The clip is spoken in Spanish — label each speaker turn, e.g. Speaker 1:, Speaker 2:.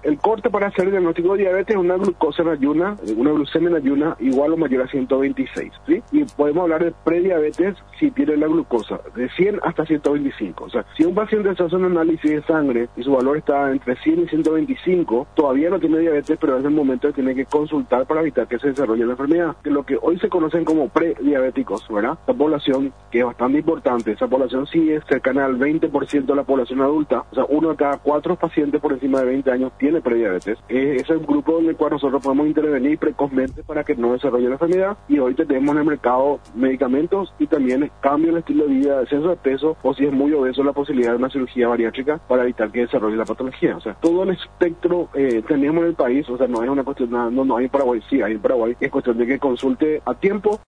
Speaker 1: El corte para hacer el diagnóstico de diabetes es una glucosa en ayuna, una glucemia en ayuna igual o mayor a 126, ¿sí? Y podemos hablar de prediabetes si tiene la glucosa de 100 hasta 125. O sea, si un paciente se hace un análisis de sangre y su valor está entre 100 y 125, todavía no tiene diabetes, pero es el momento de tener que consultar para evitar que se desarrolle la enfermedad. Que lo que hoy se conocen como prediabéticos, ¿verdad? Esa población que es bastante importante, esa población sí es cercana al 20% de la población adulta, o sea, 1 de cada 4 pacientes por encima de 20 años tiene prediabetes. Ese es un grupo en el cual nosotros podemos intervenir precozmente para que no desarrolle la enfermedad, y hoy tenemos en el mercado medicamentos y también cambio en el estilo de vida, descenso de peso, o si es muy obeso, la posibilidad de una cirugía bariátrica para evitar que desarrolle la patología. O sea, todo el espectro tenemos en el país, o sea, no es una cuestión, no hay en Paraguay, sí hay en Paraguay, es cuestión de que consulte a tiempo.